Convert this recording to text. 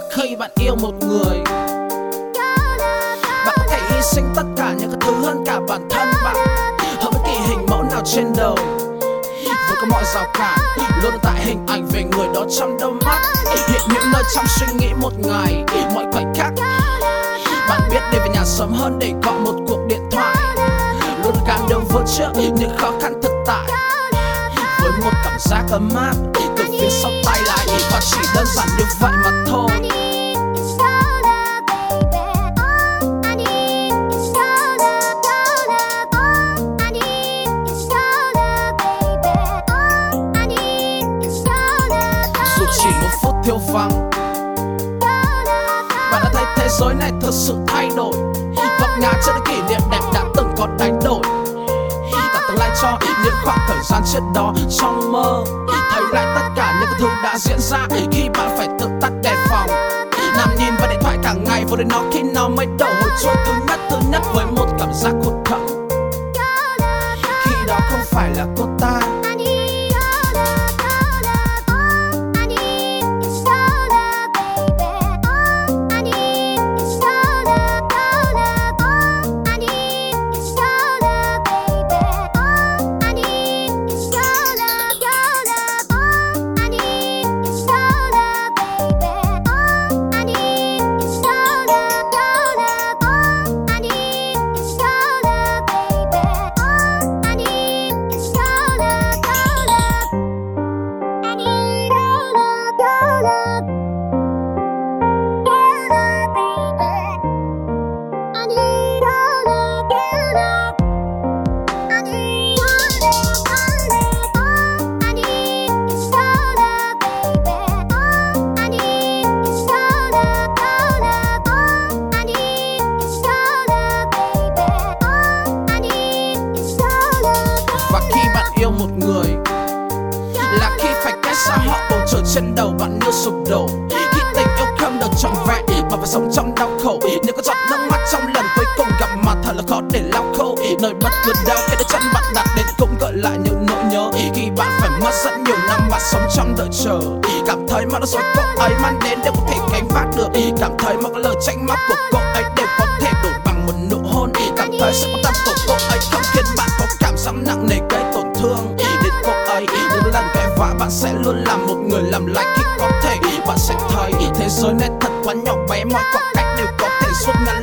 khi bạn yêu một người, bạn có thể hy sinh tất cả những cái thứ hơn cả bản thân bạn, hơn bất kỳ hình mẫu nào trên đời. Vượt qua mọi rào cản, luôn tại hình ảnh về người đó trong đôi mắt, hiện những nơi trong suy nghĩ một ngày, mọi khoảnh khắc. Bạn biết đi về nhà sớm hơn để gọi một cuộc điện thoại, luôn gắng đứng vững trước những khó khăn thực tại, với một cảm giác ấm áp từ phía sau tay lại. Và chỉ đơn giản như vậy mà thôi. Dù chỉ một phút thiếu vắng, bạn đã thấy thế giới này thực sự thay đổi, vấp ngã trên những kỷ niệm đẹp đã từng có đánh đổi, ta tương lai cho những khoảng thời gian trước đó trong mơ, thấy lại tất cả những thứ đã diễn ra khi bạn phải tự tắt đèn phòng, nằm nhìn vào điện thoại cả ngày vô đến nó khi nào mới đổ hồi chuông thứ nhất với một cảm giác hụt hẫng, khi đó không phải là cô ta. Yêu một người là khi phải cách xa họ, bầu trời trên đầu bạn như sụp đổ, khi tình yêu không được trọn vẹn mà phải sống trong đau khổ. Nếu có giọt nước mắt trong lần cuối cùng gặp mặt thật là khó để lau khô, nơi bất cứ đâu cái đôi chân bạn đặt đến cũng gợi lại những nỗi nhớ, khi bạn phải mất rất nhiều năm mà sống trong đợi chờ, cảm thấy mọi nỗi dối cô ấy mang đến đều có thể gánh vác được, cảm thấy mọi lời trách móc của cô ấy đều có thể đổi bằng một nụ hôn, cảm thấy sự quan tâm của cô ấy không khiến bạn có cảm giác nặng nề gây tổn thương đến cô ấy. Những lần vẽ vã bạn sẽ luôn là một người làm lành, khi có thể bạn sẽ thấy thế giới này thật quá nhỏ bé, mọi khoảng cách đều có thể rút ngắn